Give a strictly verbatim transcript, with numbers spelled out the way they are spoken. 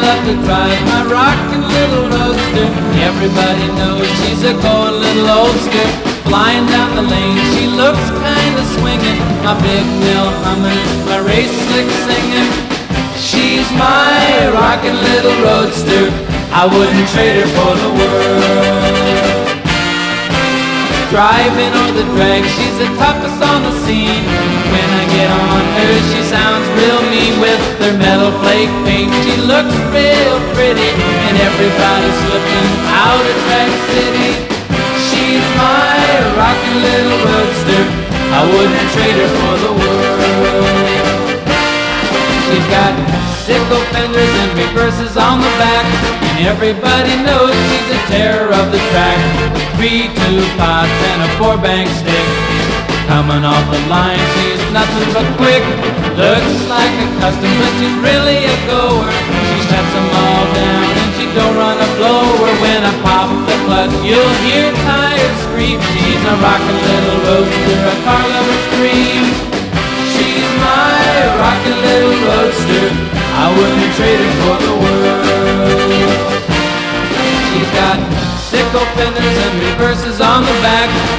love to drive my rockin' little roadster. Everybody knows she's a goin' little oldster. Flying down the lane, she looks kinda swinging. My big mill hummin', my race slick singing. She's my rockin' little roadster. I wouldn't trade her for the world. Driving on the drag, she's the toughest on the scene. When I get on her, she sounds real mean. With her metal flake paint, she looks real pretty, and everybody's slipping out of Track City. She's my rockin' little roadster. I wouldn't trade her for the world. She's got sickle fenders and reverses on the back, and everybody knows she's a terror of the track. Three two pots and a four bank stick. Coming off the line, she's nothing but quick. Looks like a custom, but she's really a goer. She shuts them all down and she don't run a blower. When I pop the clutch, you'll hear tires scream. She's a rockin' little roadster, a car lover's dream. She's my rockin' little roadster. I wouldn't trade her for the world. She's got sickle fenders and reverses on the back,